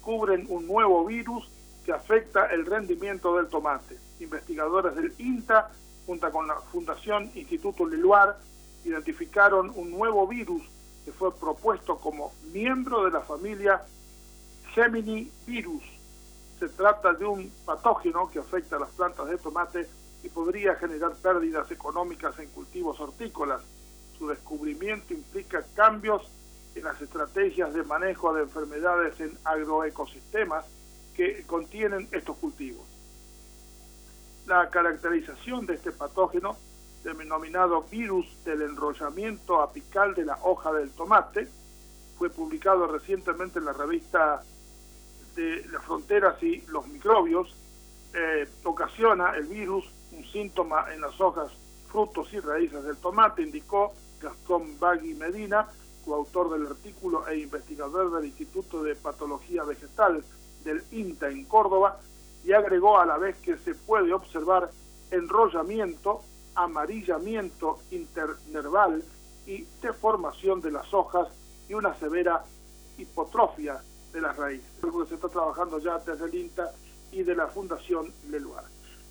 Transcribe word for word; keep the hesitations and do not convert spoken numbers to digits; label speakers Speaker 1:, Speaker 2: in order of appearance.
Speaker 1: descubren un nuevo virus que afecta el rendimiento del tomate. Investigadores del INTA, junto con la Fundación Instituto Leluar, identificaron un nuevo virus que fue propuesto como miembro de la familia Geminivirus. Se trata de un patógeno que afecta a las plantas de tomate y podría generar pérdidas económicas en cultivos hortícolas. Su descubrimiento implica cambios en las estrategias de manejo de enfermedades en agroecosistemas que contienen estos cultivos. La caracterización de este patógeno, denominado virus del enrollamiento apical de la hoja del tomate, fue publicado recientemente en la revista de las fronteras y los microbios. Eh, ocasiona el virus un síntoma en las hojas, frutos y raíces del tomate, indicó Gastón Bagui Medina, coautor del artículo e investigador del Instituto de Patología Vegetal del INTA en Córdoba, y agregó a la vez que se puede observar enrollamiento, amarillamiento internerval y deformación de las hojas y una severa hipotrofia de las raíces. Algo que se está trabajando ya desde el INTA y de la Fundación Leluar.